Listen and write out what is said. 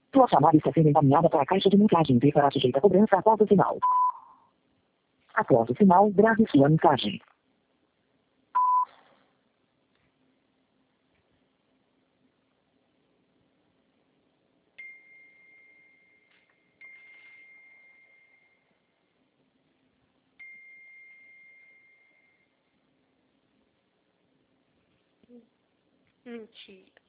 Tua chamada está sendo encaminhada para a caixa de mensagem e será sujeita a cobrança após o sinal. Após o sinal, grave sua mensagem. Mentira.